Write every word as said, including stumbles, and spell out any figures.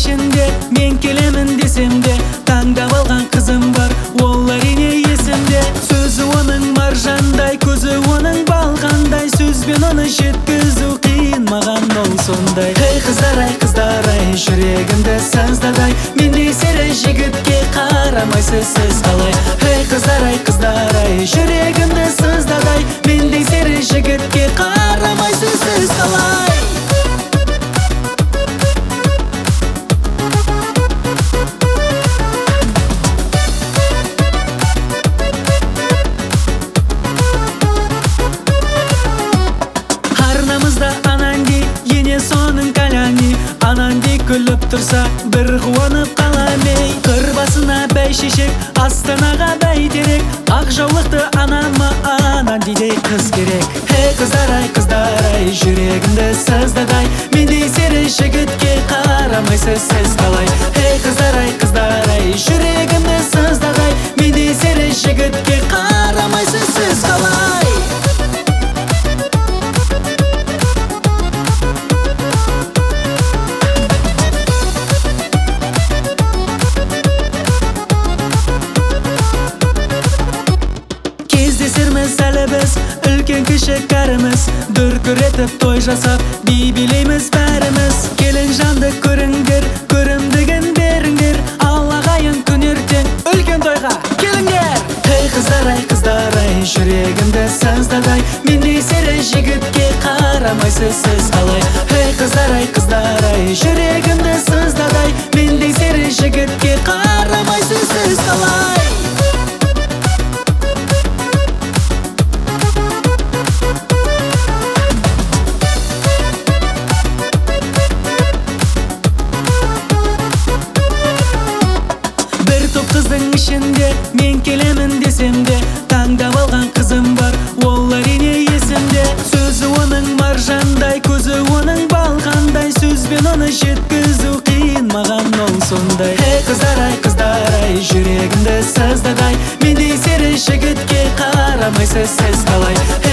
ішінде мен келемін десемде, таңдап алған қызым бар, ол әрине есімде. Сөзі оның маржандай, көзі оның балғандай, сөзбен оны жеткізу қиын, маған ол сондай. Ей қыздар, ай қыздар, ай жүрегімді саздадай, мендей сері жігітке қарамайсыз сіз қалай. Ей қыздар, ай қыздар, ай жүрегімді саздадай, мендей сері жігітке қарамайсыз сіз қалай. Арнамызда Ананди, ене соның кәләни, Ананди күліп тұрса, бір қуанып қаламей. Қыр басына бәйшешек, Астанаға бәйтерек, ақ жаулықты анама Анандидей қыз керек. Ей қыздар, ай қыздар, ай жүрегімді саздадай, мендей сері жігітке қарамайсыз сіз қалай. Ей қыздар, ай қыздар, ай жүрегімді саздадай, мендей сері жігітке қарамайсыз сіз қалай. Кездесерміз әлі біз, үлкен кіші кәріміз, дүркіретіп той жасап, би билейміз бәріміз. Келін жанды көріңдер, көрімдігін беріңдер, аллағайын күн ертең үлкен тойға келіңдер. Ей қыздар, ай қыздар, ай жүрегімді саздадай, мендей сері жігітке қарамайсыз сіз қалай. Ей қыздар, ай қыздар, ай жүрегімді саздадай, мендей сері жігітке қарамайсыз сіз қалай. Қыздың ішінде мен келемін десемде, таңдап алған қызым бар, ол әрине есімде. Сөзі оның маржандай, көзі оның балғандай, сөзбен оны жеткізу қиын, маған ол сондай. Ей қыздар, ай қыздар, ай жүрегімді саздадай, мендей сері жігітке қарамайсыз сіз қалай.